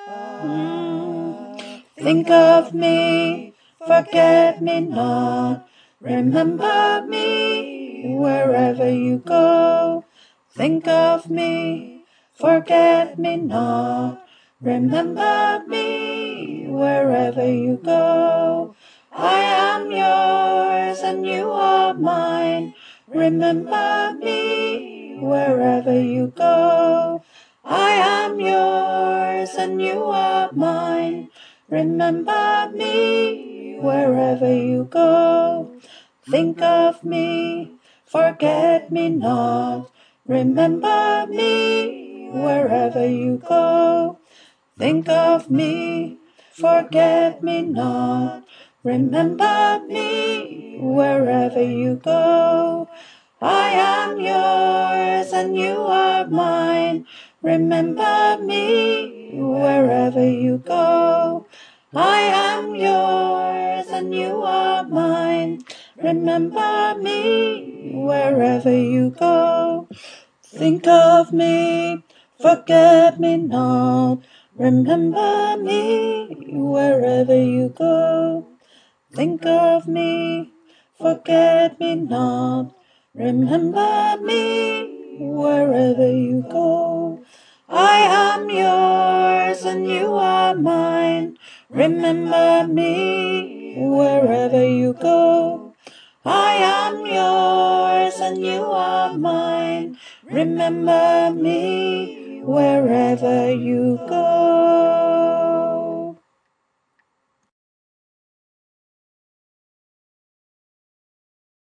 Think of me, forget me not. Remember me wherever you go. Think of me, forget me not. Remember me wherever you go. I am yours and you are mine. Remember me wherever you go. I am yours and you are mine. Remember me wherever you go. Think of me, forget me not. Remember me wherever you go. Think of me, forget me not. Remember me wherever you go. I am yours and you are mine. Remember me wherever you go. I am yours and you are mine. Remember me wherever you go. Think of me, forget me not. Remember me wherever you go. Think of me, forget me not. Remember me wherever you go. I am yours and you are mine. Remember me wherever you go. I am yours and you are mine. Remember me wherever you go.